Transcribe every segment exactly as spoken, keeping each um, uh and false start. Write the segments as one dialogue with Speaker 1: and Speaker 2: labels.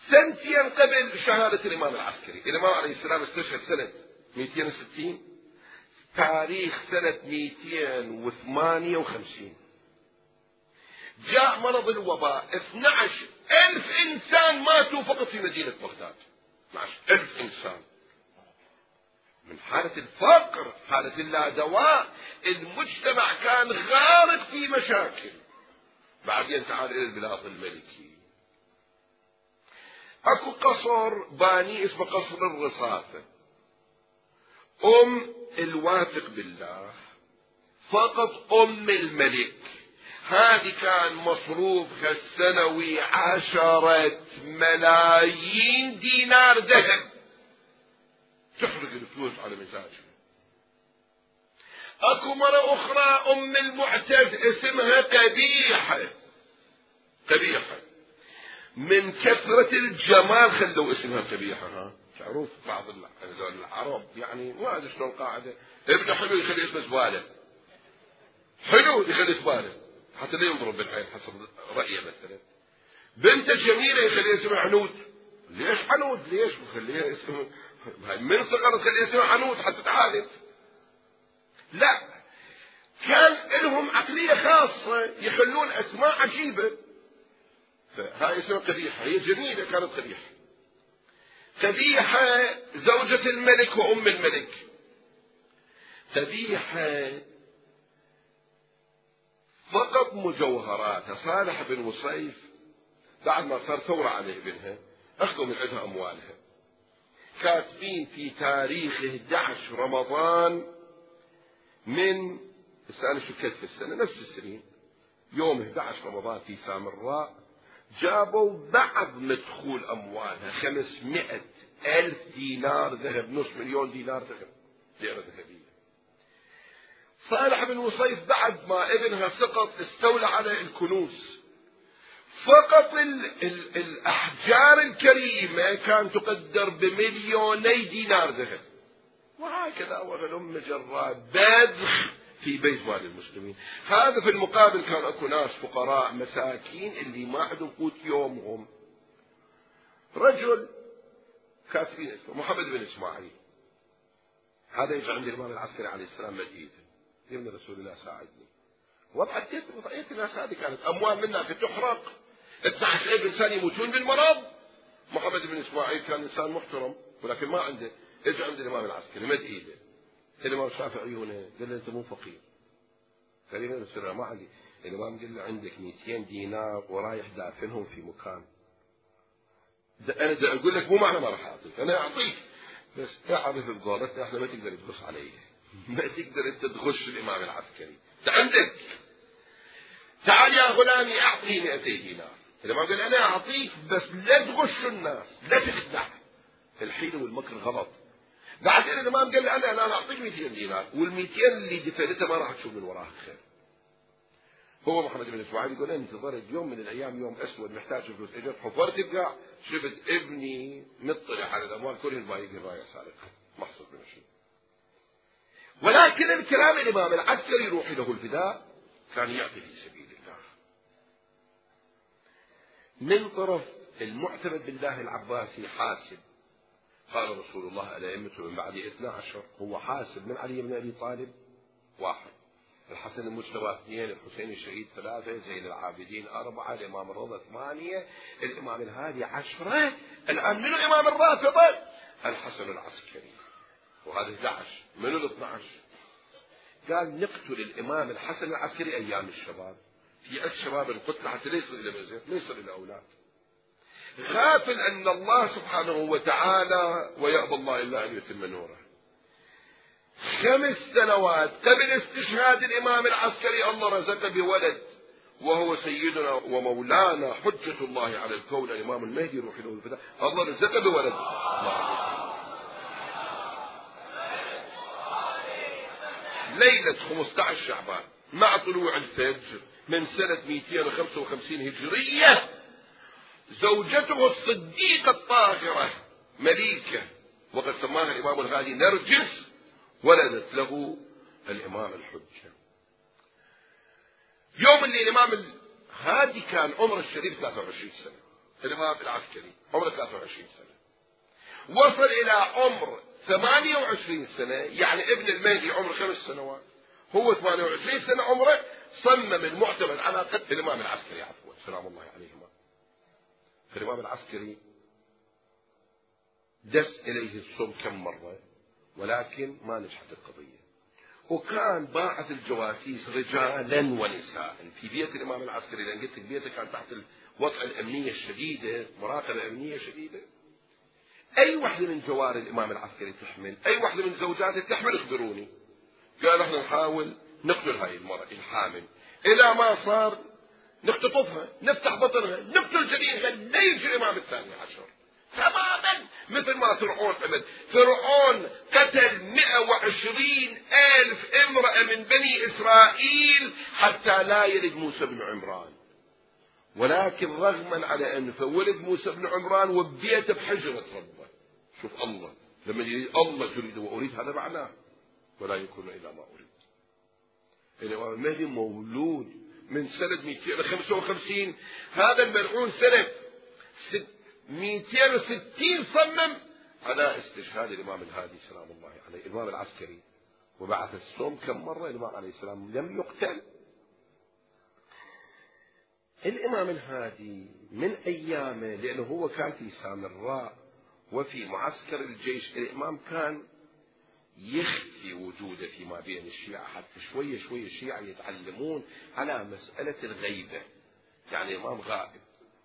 Speaker 1: سنتين قبل شهادة الإمام العسكري. الإمام عليه السلام استشهد سنة مئتين وستين، تاريخ سنة مئتين وثمانية وخمسين جاء مرض الوباء، اثني عشر ألف إنسان ماتوا فقط في مدينة بغداد. اثني عشر ألف إنسان، من حالة الفقر، حالة اللا دواء، المجتمع كان غارق في مشاكل. بعدين تعال إلى البلاط الملكي، اكو قصر باني اسمه قصر الرصافة، ام الواثق بالله فقط ام الملك، هذه كان مصروفها السنوي عشرة ملايين دينار ذهب، تحرق الفلوس على مزاجها. اكو مرة اخرى ام المعتز اسمها قبيحة، قبيحة من كثرة الجمال خلوا اسمها قبيحة. ها تعرف بعض العرب يعني ما ادري شلون قاعدة، ابدا حلو يخلي اسمه زبالة، حلو يخلي زبالة حتى لا ينضرب بالعين حسب رأيه. مثلا بنت جميلة يخليها اسمها عنود، ليش عنود؟ ليش مخليها اسمها من صغر تخليها اسمها عنود حتى تعالج؟ لا، كان لهم عقلية خاصة يخلون اسماء عجيبة. فهاي اسمها قبيحة، هي جميلة كانت قبيحة. قبيحة زوجة الملك وأم الملك. قبيحة فقط مجوهراتها. صالح بن وصيف بعد ما صار ثورة على ابنها أخذوا من عندها أموالها، كاتبين في تاريخ أحد عشر رمضان من السنة شو كتب السنة نفس السنين، يوم أحد عشر رمضان في سامراء جابوا بعض مدخول أموالها خمسمائة ألف دينار ذهب، نصف مليون دينار ذهب، ليرة ذهبية. صالح بن وصيف بعد ما ابنها سقط استولى على الكنوز، فقط ال ال الأحجار الكريمة كان تقدر بمليوني دينار ذهب، وهكذا وغلم جرى بذخ في بيت مال المسلمين. هذا في المقابل كان اكو ناس فقراء مساكين اللي ما عندهم قوت يومهم. رجل كاتبين اسمه محمد بن اسماعيل، هذا يجي عند الامام العسكري عليه السلام مجيد، يقول رسول الله ساعدني، وضعت وضعية الناس هذه كانت اموال منا تحرق، اثني عشر ألف انسان يموتون بالمرض. محمد بن اسماعيل كان انسان محترم ولكن ما عنده، اجى عند الامام العسكري مد ايده، الإمام الشافعي هنا قال له أنت مو فقير، قال له السر ما عندي. الإمام قال له عندك مئتين دينار ورايح دافنهم في مكان، أنا دا أقول لك مو معنى ما راح أعطيك، أنا أعطيك بس تعرف بقولتنا إحنا ما تقدر تغش علي، ما تقدر أنت تغش الإمام العسكري، أنت عندك تعال يا غلامي أعطيه مئتين دينار. الإمام قال أنا أعطيك بس لا تغش الناس، لا تخدع، الحيلة والمكر غلط. بعد كده الإمام قال لي أنا أنا أعطيك مئتين دينار، والمئتين اللي دفنتها ما راح تشوف من وراها خير. هو محمد بن اسماعيل يقول انتظرت يوم من الأيام، يوم أسود محتاج فلوس، إجت حفرت بقاع شفت ابني مطلع على الأموال كل الباقي رايح سارق محصول من شيء. ولكن الكلام الإمام العسكري يروح له الفداء كان يعطي في سبيل الله. من طرف المعتمد بالله العباسي حاسب، قال رسول الله الأئمة من بعد اثنا عشر، هو حاسب من علي بن أبي طالب واحد، الحسن المجتبى اثنين، الحسين الشهيد ثلاثة، زين العابدين أربعة، الإمام الرضا ثمانية، الإمام الهادي عشرة، الآن من الإمام الرافضة الحسن العسكري، وهذا احد عشر. من ال اثني عشر قال نقتل الإمام الحسن العسكري أيام الشباب، في الشباب القتل حتى لا يصل إلى مزيد، لا يصل إلى أولاد، غافل أن الله سبحانه وتعالى ويأبى الله إلا أن يتم نوره. خمس سنوات قبل استشهاد الإمام العسكري الله رزقه بولد، وهو سيدنا ومولانا حجة الله على الكون الإمام المهدي روح له الفداء، الله رزقه بولد. ليلة خمسة عشر شعبان مع طلوع الفجر من سنة مئتين وخمسة وخمسين هجرية، زوجته الصديقة الطاهرة مليكة وقد سماها الإمام الغالي نرجس، ولدت له الإمام الحجة. يوم اللي الإمام الهادي كان عمر الشريف ثلاثة وعشرين سنة، الإمام العسكري عمره ثلاثة وعشرين سنة، وصل إلى عمر ثمانية وعشرين سنة، يعني ابن المهدي عمره خمس سنوات، هو ثمانية وعشرين سنة عمره، صمم المعتمد على قتل الإمام العسكري عفوا سلام الله عليهما. الإمام العسكري دس إليه الصوم كم مرة ولكن ما نجحت القضية، وكان باعث الجواسيس رجالا ونساء في بيت الإمام العسكري، لأن قلت لك بيته كان تحت الوضع الأمنية الشديدة، مراقبة أمنية شديدة. أي واحدة من جوار الإمام العسكري تحمل، أي واحدة من زوجاته تحمل اخبروني. قال احنا نحاول نقتل هاي المرأة الحامل، إلى ما صار نختطفها، نفتح بطنها، نقتل جنينها، ليجي الإمام الثاني عشر. تماما مثل ما فرعون عمل. فرعون قتل مئة وعشرين ألف امرأة من بني إسرائيل حتى لا يلد موسى بن عمران، ولكن رغما على أن فولد موسى بن عمران وبيته بحجرة ربه. شوف الله لما يريد الله تريد وأريد، هذا معناه ولا يكون إلا ما أريد. الإمام المهدي مولود من سنة مئتين وخمسة وخمسين، هذا الملعون سنة مئتين وستين صمم على استشهاد الإمام الهادي سلام الله عليه الإمام العسكري، وبعث الصوم كم مرة الإمام عليه السلام لم يقتل. الإمام الهادي من أيامه، لأنه هو كان في سامراء وفي معسكر الجيش، الإمام كان يخفي وجوده فيما بين الشيعة حتى شوية شوية الشيعة يتعلمون على مسألة الغيبة، يعني الإمام غائب.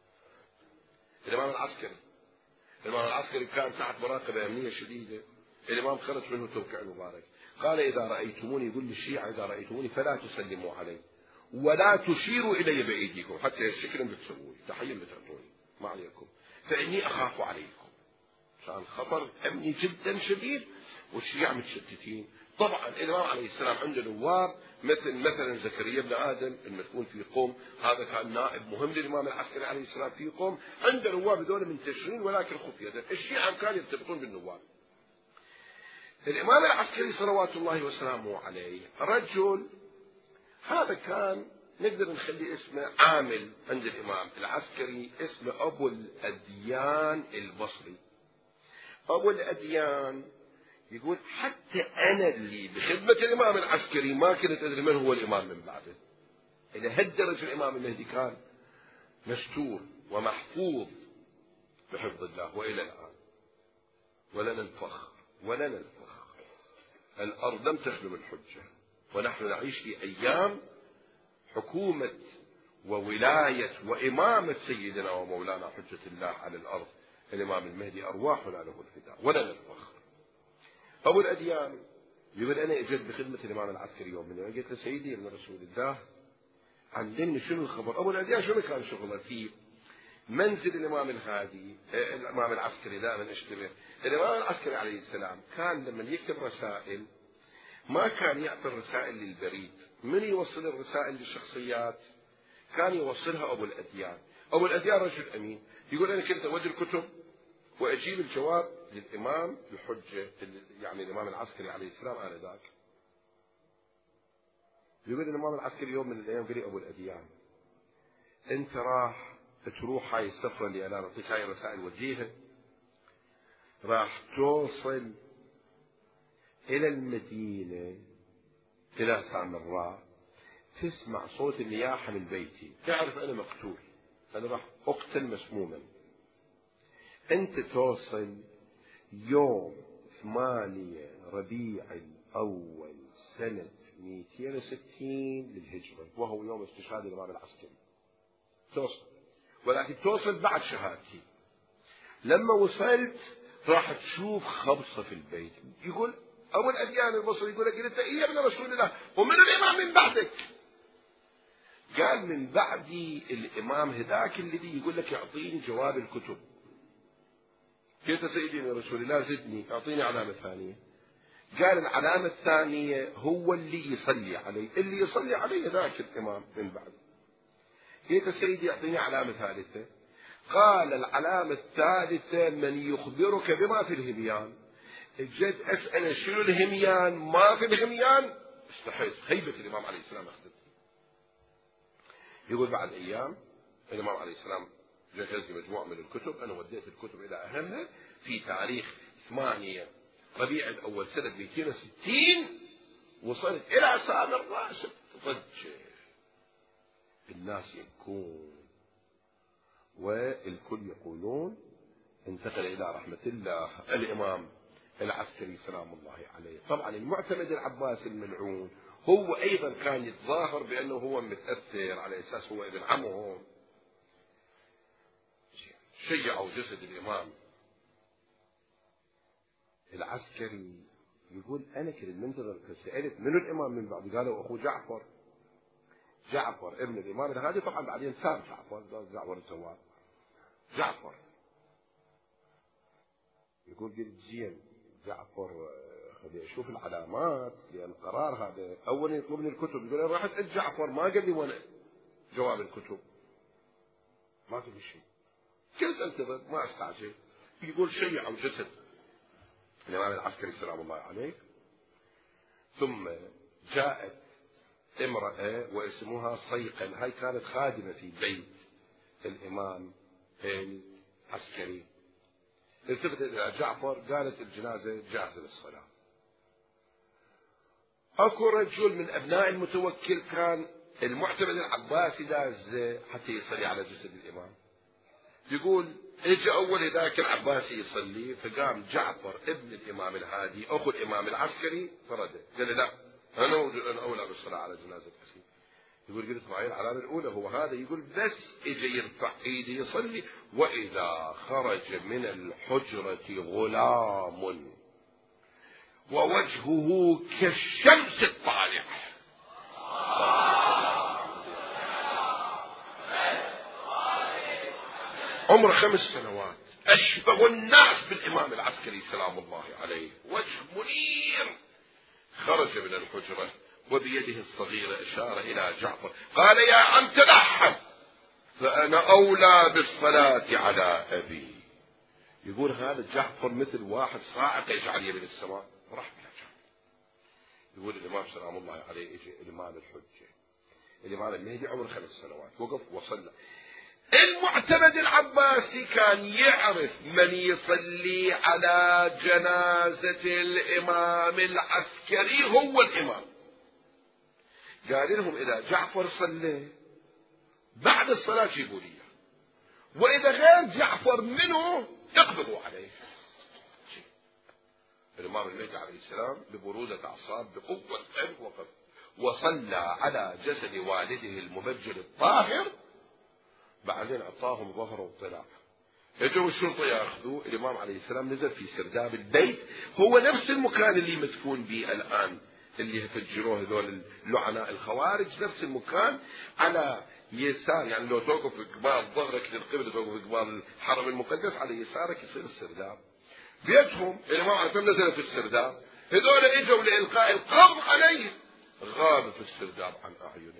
Speaker 1: الإمام العسكري الإمام العسكري كان تحت مراقبة أمنية شديدة، الإمام خرج منه توقيع المبارك، قال إذا رأيتموني، يقول للشيعة إذا رأيتموني فلا تسلموا علي ولا تشيروا إلي بأيديكم، حتى الشكل بتسوي تحية بتعطوني ما عليكم، فإني أخاف عليكم. كان خطر أمني جدا شديد والشيعة متشتتين. طبعا الإمام عليه السلام عنده نواب مثل مثلا زكريا بن آدم المدفون في قوم، هذا كان نائب مهم للإمام العسكري عليه السلام في قوم، عنده نواب هذول منتشرين ولكن خفية. الشيعة كانوا يرتبطون بالنواب. الإمام العسكري صلوات الله وسلامه عليه رجل، هذا كان نقدر نخلي اسمه عامل عند الإمام العسكري، اسمه أبو الأديان البصري. أبو الأديان يقول حتى أنا اللي بخدمة الإمام العسكري ما كنت أدري من هو الإمام من بعده. إلى هالدرجة الإمام المهدي كان مستور ومحفوظ بحفظ الله. وإلى الآن ولنا الفخر ولنا الفخر، الأرض لم تخلو الحجة، ونحن نعيش في أيام حكومة وولاية وإمامة سيدنا ومولانا حجة الله على الأرض الإمام المهدي، أرواحنا له الفداء ولنا الفخر. أبو الأديان يقول أنا أجيت بخدمة الإمام العسكري يوم من الأيام، قلت له سيدي يا رسول الله علمني شنو الخبر. أبو الأديان شنو كان شغله في منزل الإمام الهادي الإمام العسكري؟ دائما اشتبه الإمام العسكري عليه السلام كان لما يكتب رسائل ما كان يعطي الرسائل للبريد، من يوصل الرسائل للشخصيات كان يوصلها أبو الأديان. أبو الأديان رجل أمين، يقول أنا كنت أودي الكتب وأجيب الجواب للإمام الحجة يعني الإمام العسكري عليه السلام آنذاك. يقول الإمام العسكري يوم من الأيام قال لي أبو الأديان أنت راح تروح هاي السفرة اللي أنا أعطيك هاي الرسائل وجيها، راح توصل إلى المدينة إلى سامراء، تسمع صوت النياحة من بيتي، تعرف أنا مقتول، أنا راح أقتل مسموما. أنت توصل يوم ثمانية ربيع الأول سنة مئتين وستين للهجرة، وهو يوم استشهاد الإمام العسكري. توصل، ولكن توصل بعد شهادتي. لما وصلت راح تشوف خبصة في البيت. يقول أبو الأديان البصري يقول لك أنت إيه يا ابن رسول الله ومن الإمام من بعدك؟ قال من بعدي الإمام هذاك الذي يقول لك يعطيني جواب الكتب. قلت سيدي يا رسول الله زدني أعطيني علامة ثانية. قال العلامة الثانية هو اللي يصلي علي، اللي يصلي علي ذاك الإمام من بعد. قلت سيدي أعطيني علامة ثالثة. قال العلامة الثالثة من يخبرك بما في الهميان. جيت أسأل شنو الهميان؟ ما في الهميان. استحيت، هيبة الإمام عليه السلام أخذت. يقول بعد أيام الإمام عليه السلام جهز لي مجموعة من الكتب، أنا وديت الكتب إلى أهلها في تاريخ ثمانية ربيع الأول سنة مئتين وستين، وصلت إلى سامر راشد، ضج الناس يبكون والكل يقولون انتقل إلى رحمة الله الإمام العسكري سلام الله عليه. طبعا المعتمد العباسي الملعون هو أيضا كان يتظاهر بأنه هو متأثر على أساس هو ابن عمهم. شيعوا جسد الإمام العسكري، يقول أنا كنت منتظر، سألت منو الإمام من بعد؟ قالوا أخوه جعفر، جعفر ابن الإمام الهادي. طبعا بعدين صار جعفر، جعفر الجواد جعفر. يقول قلت زين جعفر خلي أشوف العلامات، لأن القرار هذا أولا يطلبني الكتب. يقول أنا رحت أجي جعفر ما قال لي ولا جواب الكتب، ما قال لي شيء، كنت انتظر ما استعجل. يقول شيعوا جسد الإمام العسكري سلام الله عليه، ثم جاءت امرأة واسمها صيقل، هاي كانت خادمة في بيت الإمام العسكري. التفتت إلى جعفر قالت الجنازة جاهزة للصلاة. أكو رجل من أبناء المتوكل كان المعتمد العباسي داز حتى يصلي على جسد الإمام. يقول اجى اول ذاك العباسي يصلي، فقام جعفر ابن الامام الهادي اخو الامام العسكري فرده، قال لا انا انا اولى بالصلاه على جنازه اخي. يقول قلت معي العلامه الاولى هو هذا. يقول بس اجى يرفع ايده يصلي، واذا خرج من الحجره غلام ووجهه كالشمس الطالع، عمره خمس سنوات، أشبه الناس بالإمام العسكري سلام الله عليه، وجه منير، خرج من الحجرة وبيده الصغيرة أشار إلى جعفر قال يا عم تلحم فأنا أولى بالصلاة على أبي. يقول هذا جعفر مثل واحد صاعق يجعل يمين السماء، راح بلا جعفر. يقول الإمام سلام الله عليه اجى الإمام الحجة الإمام المهدي عمره خمس سنوات، وقف وصلى. المعتمد العباسي كان يعرف من يصلي على جنازة الإمام العسكري هو الإمام. قال لهم إذا جعفر صلى بعد الصلاة جيبوا لي، وإذا غير جعفر منه اقبضوا عليه. الإمام المهدي عليه السلام ببرودة أعصاب بقوة قلب وقف وصلى على جسد والده المبجل الطاهر، بعدين أعطاهم ظهره وطلع. اجوا الشرطة ياخذوه. الإمام عليه السلام نزل في سرداب البيت، هو نفس المكان اللي مدفون به الآن، اللي فجروه هذول اللعناء الخوارج، نفس المكان على يسار، يعني لو توقف قبال ظهرك للقبلة توقف قبال الحرم المقدس على يسارك يصير السرداب بيتهم. الإمام عليه السلام نزل في السرداب، هذول اجوا لإلقاء القبض عليه، غاب في السرداب عن أعينهم.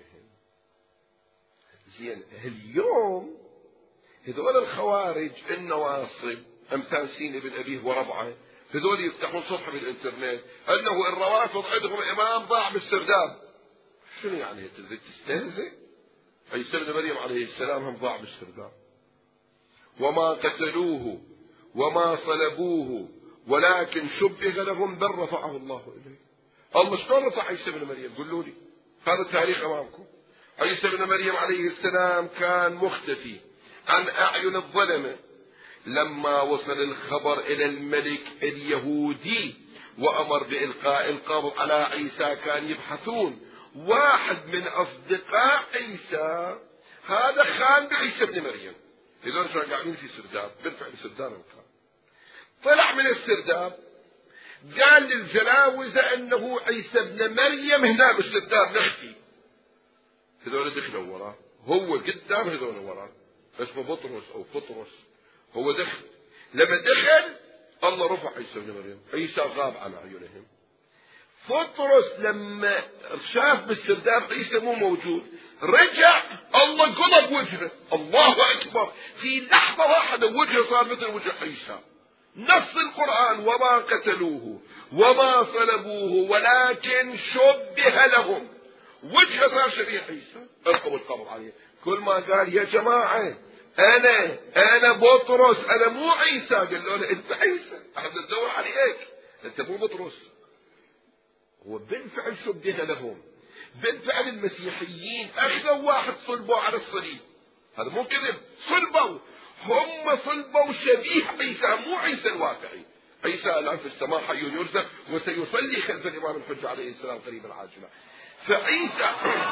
Speaker 1: زين اليوم هذول الخوارج النواصب امثال ابن أبيه وربعه، هذول يفتحون صفحة بالإنترنت أنه الروافض عندهم إمام ضاع بالسرداب. شنو يعني تريد تستهزئ؟ عيسى ابن مريم عليه السلام هم ضاع بالسرداب، وما قتلوه وما صلبوه ولكن شبه لهم بل رفعه الله إليه. الله شلون رفع عيسى ابن مريم؟ قولوا لي، هذا التاريخ أمامكم. عيسى ابن مريم عليه السلام كان مختفي عن أعين الظلمة، لما وصل الخبر إلى الملك اليهودي وأمر بإلقاء القبض على عيسى كان يبحثون. واحد من أصدقاء عيسى هذا خان بعيسى ابن مريم، هذول كانوا قاعدين في سرداب، بالفعل سرداب كان. طلع من السرداب قال للجلاوزة أنه عيسى ابن مريم هنا بالسرداب نختي. هذول دخلوا وراه، هو قدام هذول وراه، اسمه بطرس أو فطرس، هو دخل. لما دخل الله رفع عيسى ابن مريم، عيسى غاب عن أعينهم. فطرس لما شاف بالسرداب عيسى مو موجود رجع، الله قلب وجهه، الله أكبر، في لحظة واحدة وجهه صار مثل وجه عيسى. نص القرآن وما قتلوه وما صلبوه ولكن شبه لهم، وجهه صار شبيه عيسى. القوا القبض عليه. كل ما قال يا جماعة انا انا بطرس، انا مو عيسى. قال له انت عيسى، احنا ندور عليك، انت مو بطرس. هو بالفعل شبه لهم، بالفعل المسيحيين اخذوا واحد صلبوا على الصليب، هذا مو كذب، صلبوا، هم صلبوا شبيه عيسى، مو عيسى الواقعي. عيسى الان في السماء حي يرزق وسيصلي خلف الامام الحجة عليه السلام قريبا عاجلا. فعيسى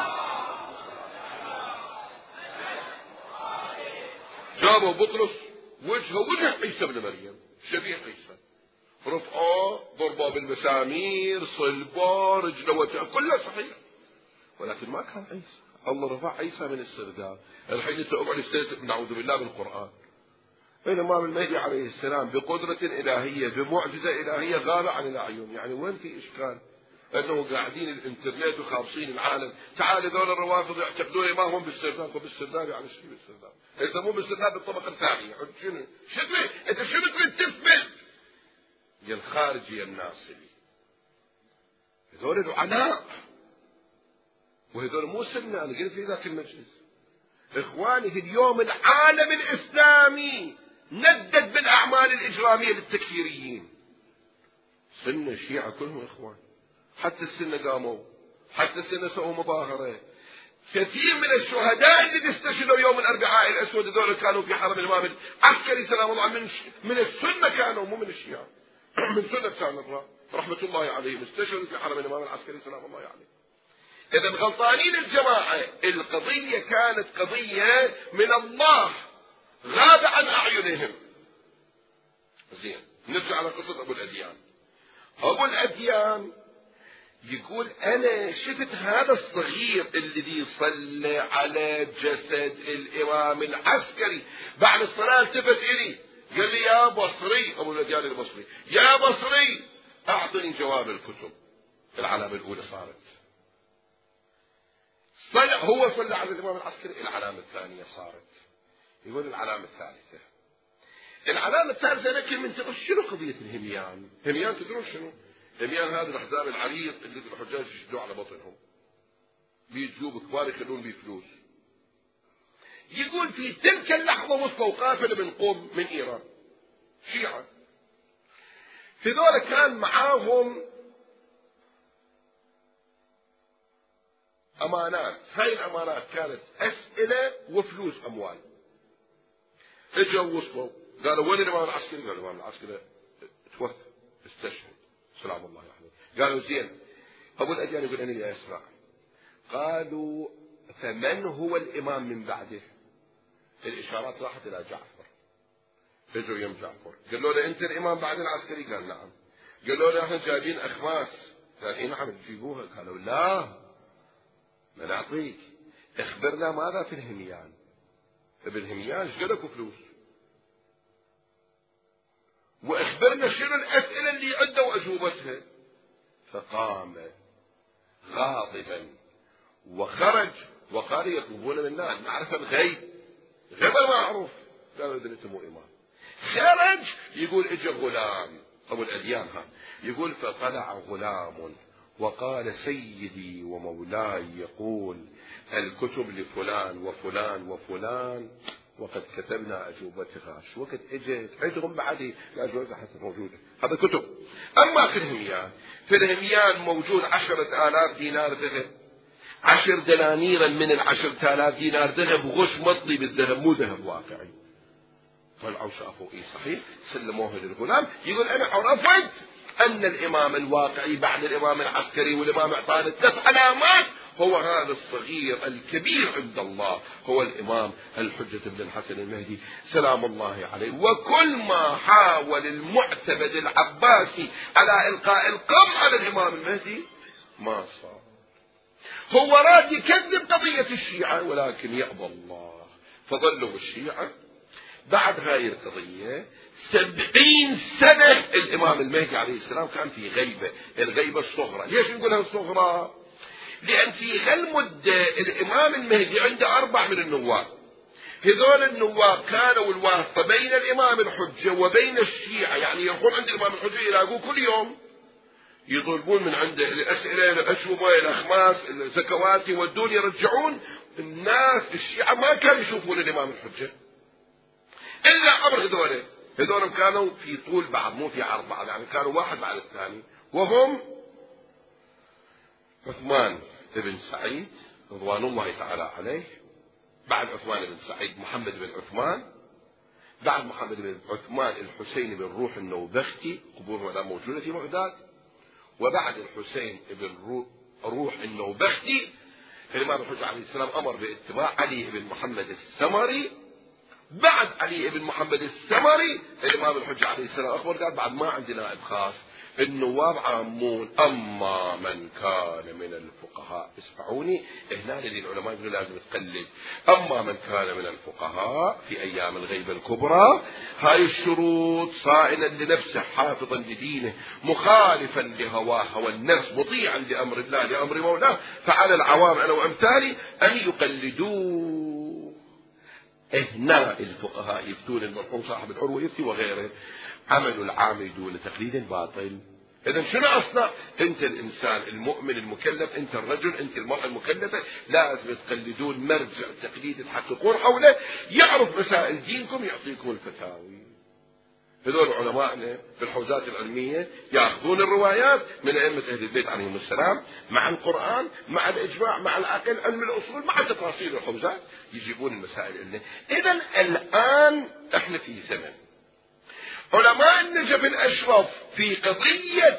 Speaker 1: جابوا بطرس وجهه وجه عيسى بن مريم، شبيه عيسى، رفعه ضربه بالمسامير، صلبه، رجله وجهه، كله صحيح، ولكن ما كان عيسى. الله رفع عيسى من السرداب. الحين تقعد تستهزئ نعوذ بالله بالقرآن. الإمام المهدي عليه السلام بقدرة إلهية بمعجزة إلهية غاب عن الأعين، يعني وين في إشكال؟ أنه قاعدين الإنترنت وخابصين العالم. تعال ذول الروافض يعتقدون ما هم بالسرداب، وبالسرداب يعني شو بالسرداب؟ يسمون بالسرداب بالطبقة الثانية. شنو؟ شنو؟ أنت شنو تريد تثبت؟ يا الخارجي يا الناصري. هذول العلاء وهذول مو سنة. أنا قلت في ذاك المجلس إخواني اليوم العالم الإسلامي ندد بالأعمال الإجرامية للتكفيريين، سنة شيعة كلهم إخوان، حتى السنة قاموا، حتى السنة سووا مظاهرة. كثير من الشهداء اللي استشهدوا يوم الأربعاء الأسود هذول كانوا في حرم الإمام العسكري سلام الله من من السنة، كانوا مو من الشيعة، من سنة سامراء رحمة الله عليهم استشهدوا في حرم الإمام العسكري سلام الله عليه. إذا غلطانين الجماعة، القضية كانت قضية من الله غاب عن أعينهم. زين، نرجع على قصة أبو الأديان. أبو الأديان يقول أنا شفت هذا الصغير الذي صلى على جسد الإمام العسكري، بعد الصلاة التفت إلي قال لي يا بصري، أبو الأديان البصري، يا بصري أعطني جواب الكتب. العلامة الأولى صارت، صلى هو صلى على الإمام العسكري. العلامة الثانية صارت، يقول العلامة الثالثة، العلامة الثالثة لكن من تقول شنو قضية الهميان؟ هميان تدرون شنو؟ هميان هذا الأحزاب العريض اللي الحجاج يشدوا على بطنهم، بيجوا بكبار يخلون بيه فلوس. يقول في تلك اللحظة وصلوا قافلة من قم من إيران شيعة، هذول كان معاهم أمانات، هاي الأمانات كانت أسئلة وفلوس أموال. اجوا وصلوا قالوا وين الإمام العسكري؟ قالوا الإمام العسكري توفى استشهد سلام الله عليه. قالوا زين، أبو الأديان يقول أنا اللي أسمع. قالوا فمن هو الإمام من بعده؟ الإشارات راحت إلى جعفر. اجوا يم جعفر قالوا له أنت الإمام بعد العسكري؟ قال نعم. قالوا له احنا جايبين أخماس. قال إيه نعم تجيبوها. قالوا لا ما نعطيك، اخبرنا ماذا في الهميان. ابن هميان ايش قالك فلوس، واخبرنا شنو الاسئله اللي عنده واجوبتها. فقام غاضبا وخرج وقال يطلبون منا ان نعرف الغيب، غيب معروف. قالوا اذا انت مو امام. خرج يقول اجى غلام ابو الاديان ها، يقول فطلع غلام وقال سيدي ومولاي يقول الكتب لفلان وفلان وفلان وقد كتبنا أجوبتها. شو وقت اجت عندهم بعد الأجوبة حتى موجودة، هذا كتب. أما في الهميان، في الهميان موجود عشرة آلاف دينار ذهب، عشر دنانيرا من العشرة آلاف دينار ذهب غش مطلي بالذهب مو ذهب واقعي. طلعوا شافوا ايه صحيح، سلموه للغلام. يقول انا عرفت أن الإمام الواقعي بعد الإمام العسكري والإمام اعطانا ثلاث علامات، هو هذا الصغير الكبير عند الله، هو الإمام الحجة بن الحسن المهدي سلام الله عليه. وكل ما حاول المعتمد العباسي على إلقاء القبض على الإمام المهدي ما صار. هو راد يكذب قضية الشيعة ولكن يأبى الله، فظلوا الشيعة بعد هاي القضية سبعين سنة. الإمام المهدي عليه السلام كان في غيبة، الغيبة الصغرى. ليش نقولها الصغرى؟ لأن في هالمدة الإمام المهدي عنده أربع من النواب، هذول النواب كانوا الواسطة بين الإمام الحجة وبين الشيعة، يعني يروحون عند الإمام الحجة يلاقوه كل يوم يطلبون من عنده الأسئلة الأجوبة الأخماس الزكوات، يودون يرجعون. الناس الشيعة ما كانوا يشوفون الإمام الحجة، إلا عبر هذول. هذول كانوا في طول بعض مو في عرض بعض، يعني كانوا واحد بعد الثاني، وهم عثمان بن سعيد رضوان الله تعالى عليه، بعد عثمان بن سعيد محمد بن عثمان، بعد محمد بن عثمان الحسين بن روح النوبختي قبوره الآن موجودة في بغداد، وبعد الحسين بن روح النوبختي الإمام الحجة عليه السلام أمر باتباع علي بن محمد السمري. بعد علي بن محمد السمري الإمام الحجة عليه السلام أخبر قال بعد ما عندنا نائب خاص، النواب عامون، أما من كان من الفقهاء، اسمعوني هنا العلماء يقولوا لازم تقلد، أما من كان من الفقهاء في أيام الغيبة الكبرى، هاي الشروط صائنا لنفسه حافظا لدينه مخالفا لهواه هوى النفس مطيعا لأمر الله لأمر مولاه، فعلى العوام أنا وأمثالي أن يقلدوه. هنا الفقهاء يفتون المرحوم صاحب العروة يفتي وغيره، عمل العامل دون تقليد باطل. إذا شنو أصلا؟ أنت الإنسان المؤمن المكلف، أنت الرجل، أنت المرأة المكلفة، لازم تقلدون مرجع تقليد تحققون حوله، يعرف مسائل دينكم يعطيكم الفتاوي. هذول علماءنا في الحوزات العلمية يأخذون الروايات من أئمة أهل البيت عليهم السلام مع القرآن مع الإجماع مع العقل علم الأصول مع تفاصيل الحوزات، يجيبون المسائل لنا. إذا الآن احنا في زمن علماء النجف الأشرف في قضية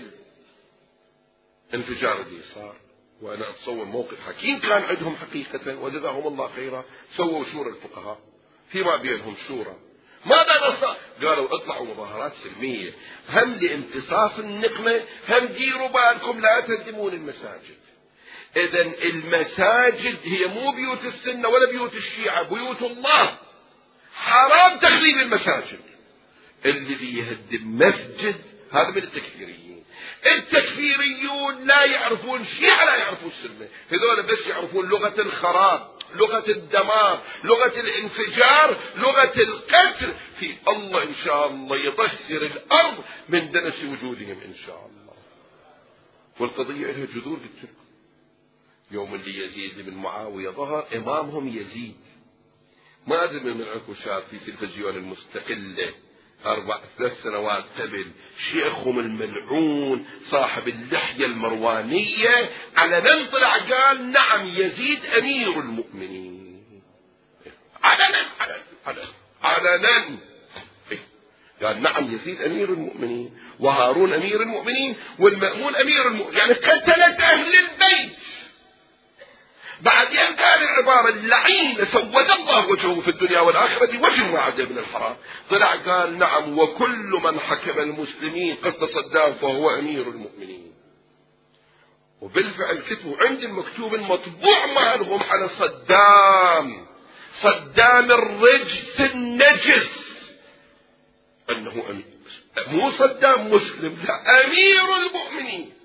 Speaker 1: الانفجار اللي صار، وأنا أتصور موقف حكيم كان عندهم حقيقة وجزاهم الله خيرا، سووا شورى الفقهاء فيما بينهم شورى، ماذا نصنع؟ قالوا اطلعوا مظاهرات سلمية، هم لامتصاص النقمة، هم ديروا بالكم لا تهدمون المساجد. إذا المساجد هي مو بيوت السنة ولا بيوت الشيعة، بيوت الله، حرام تخريب المساجد. الذي يهدم مسجد هذا من التكفيريين. التكفيريون لا يعرفون شيعة لا يعرفون سنة، هذول بس يعرفون لغة الخراب، لغة الدمار، لغة الانفجار، لغة القتل. في الله إن شاء الله يطهر الأرض من دنس وجودهم إن شاء الله. والقضية لها جذور قلت لكم. يوم اللي يزيد بن معاوية ظهر إمامهم يزيد، ما أدري من عندكم شاف في تلفزيون المستقلة أربع ثلاث سنوات قبل شيخهم الملعون صاحب اللحية المروانية علنا طلع قال نعم يزيد أمير المؤمنين، علنا علنا علنا قال نعم يزيد أمير المؤمنين وهارون أمير المؤمنين والمأمون أمير المؤمنين، يعني قتلت أهل البيت. بعدين قال العبارة اللعين سود الله وجهه في الدنيا والآخرة وجه واحد من الحرام، طلع قال نعم وكل من حكم المسلمين قصد صدام فهو أمير المؤمنين. وبالفعل كتبوا عندي المكتوب المطبوع مالهم على صدام، صدام الرجس النجس، أنه أمير، مو صدام مسلم، لا أمير المؤمنين.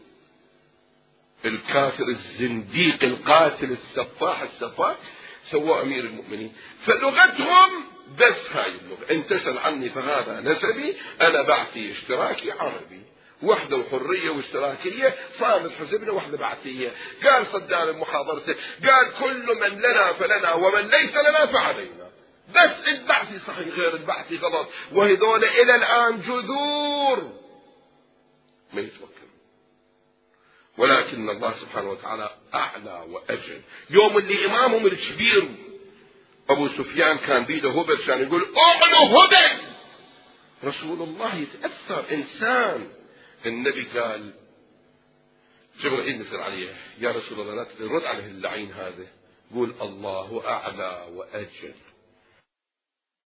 Speaker 1: الكافر الزنديق القاتل السفاح السفاح سوى أمير المؤمنين. فلغتهم بس هاي اللغة، إن تسأل عني فهذا نسبي، أنا بعثي اشتراكي عربي، وحدة وحرية واشتراكية، صامت حزبنا وحدة بعثية. قال صدام بمحاضرته قال كل من لنا فلنا ومن ليس لنا فعلينا، بس البعثي صحيح غير البعثي غلط، وهذول إلى الآن جذور ما يتوكل. ولكن الله سبحانه وتعالى أعلى وأجل. يوم اللي إمامهم الكبير أبو سفيان كان بيده هبل كان يقول أعلو هبل، رسول الله يتأثر إنسان. النبي قال جبريل نزل عليه يا رسول الله لا ترد عليه اللعين هذا، قول الله أعلى وأجل.